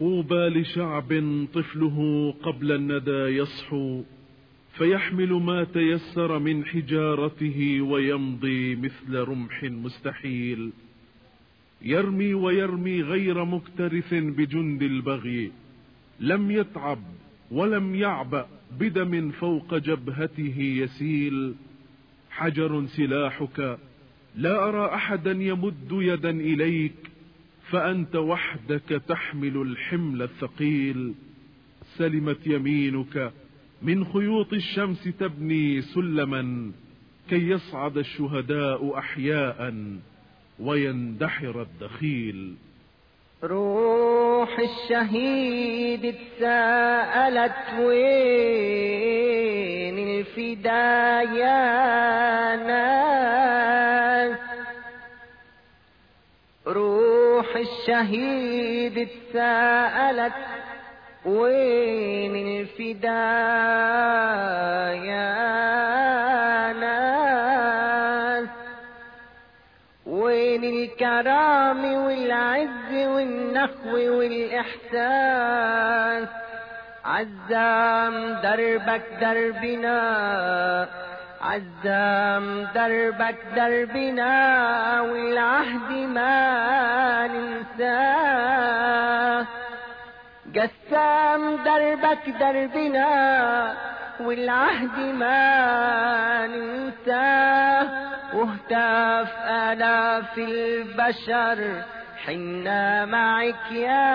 طوبى لشعب طفله قبل الندى يصحو فيحمل ما تيسر من حجارته ويمضي مثل رمح مستحيل، يرمي ويرمي غير مكترث بجند البغي، لم يتعب ولم يعبأ بدم فوق جبهته يسيل. حجر سلاحك، لا أرى أحدا يمد يدا إليك، فأنت وحدك تحمل الحمل الثقيل. سلمت يمينك من خيوط الشمس تبني سلما كي يصعد الشهداء أحياء ويندحر الدخيل. روح الشهيد اتساءلت وين الفدا يا ناس، روح الشهيد اتساءلت وين الفدا يا ناس، وين الكرام والعز والنخو والإحساس. عزام دربك دربنا، عزام دربك دربنا، والعهد ما ننساه. قسام دربك دربنا، والعهد ما ننساه. واهتاف آلاف البشر حنا معك يا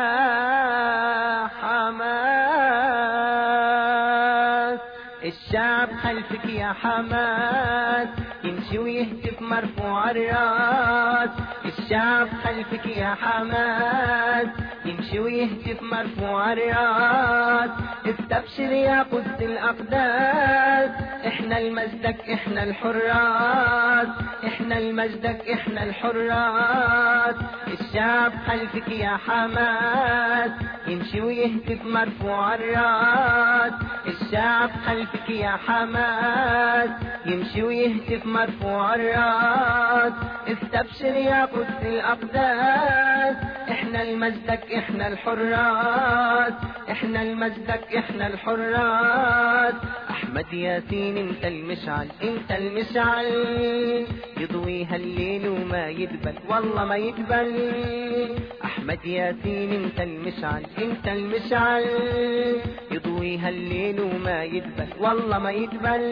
حماس. الشعب خلفك يا حماس، يمشي ويهتف مرفوع الراس. الشعب خلفك يا حماس، يمشي ويهتف مرفوع الراس. استبشر يا قدس الأقداس، احنا المجدك احنا الحراس، احنا المجدك احنا الحراس. الشعب خلفك يا حماس، يمشي ويهتف مرفوع الراس. الشعب خلفك يا حماس، يمشي ويهتف مرفوع الراس. استبشر يا قدس الأقداس، احنا المجدك احنا الحراس، احنا المجدك احنا الحراس. احمد ياسين انت المشعل، انت المشعل، يضويها الليل وما يدبل والله ما يدبل. احمد ياسين انت المشعل، انت المشعل، يضويها الليل وما يدبل والله ما يدبل.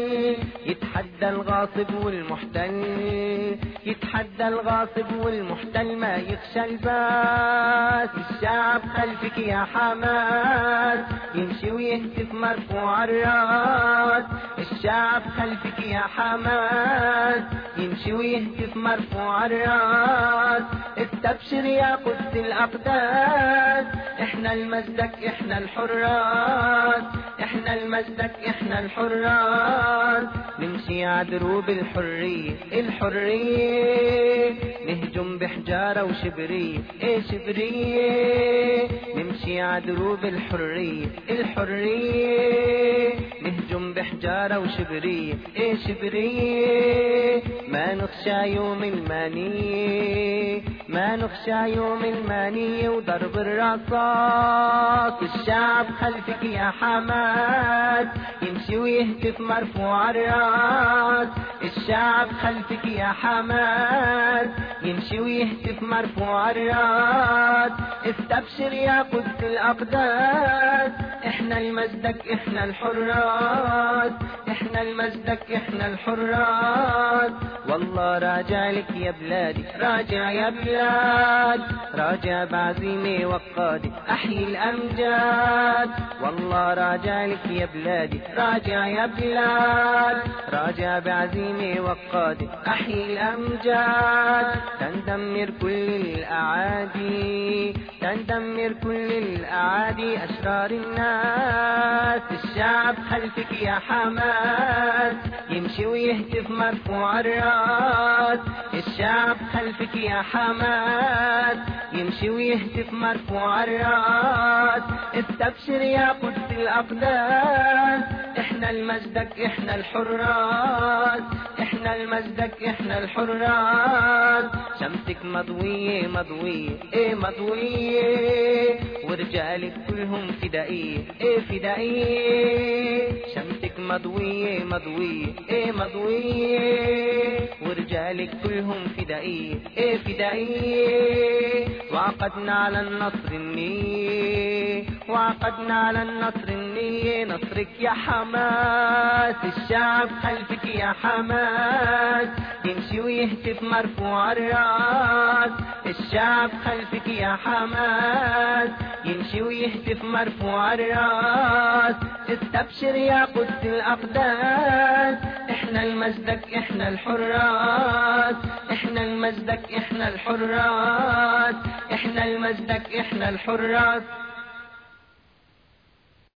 يتحدى الغاصب والمحتل، يتحدى الغاصب والمحتل، ما يخشى الباس. الشعب خلفك يا حماس، يمشي ويهتف مرفوع الراس. الشعب خلفك يا حماس، يمشي ويهتف مرفوع الراس. استبشر يا قدس الأقداس، احنا المجدك احنا الحراس، احنا المجدك احنا الحراس. نمشي عدروب الحرية الحرية، نهجم بحجارة وشبرية ايه شبرية. نمشي عدروب الحرية الحرية، نهجم بحجارة وشبرية ايه شبرية. ما نخشى يوم المانية، ما نخشى يوم المانية وضرب الرصاص. الشعب خلفك يا حماس، يمشي ويهتف مرفوع الراس. الشعب خلفك يا حماس، يمشي ويهتف مرفوع الراس. استبشر يا قدس الأقداس، احنا المجدك احنا الحراس، احنا المجدك احنا الحراس. والله راجع لك يا بلادي، راجع يا بلاد، راجع بعزيمة وقادي احيي الامجاد. والله راجع لك يا بلادي، راجع يا بلاد، راجع بعزيمة وقادي احيي الامجاد. تندمر كل الاعادي، تندمر كل الاعادي اشرار الناس. الشعب خلفك يا حماس، يمشي ويهتف مرفوع الراس. الشعب خلفك يا حماس، يمشي ويهتف مرفوع الراس. استبشر يا قدس الأقداس، احنا المزدك احنا الحراس، احنا المزدك احنا الحراس. شمسك مضوية مضوية ايه مضوية، ورجالك كلهم فدائية ايه فدائية. شمسك مضوية مضوية ايه مضوية، ورجالك كلهم فدائية ايه فدائية. وعقدنا على النصر النية، وعقدنا على النصر النية. نصرك يا حماس، الشعب خلفك يا حماس، يمشي ويهتف مرفوع الراس. الشعب خلفك يا حماس، يمشي ويهتف مرفوع الراس. استبشر يا قدس الأقداس، احنا المزدك احنا الحراس، احنا المزدك احنا الحراس، احنا المزدك احنا الحراس.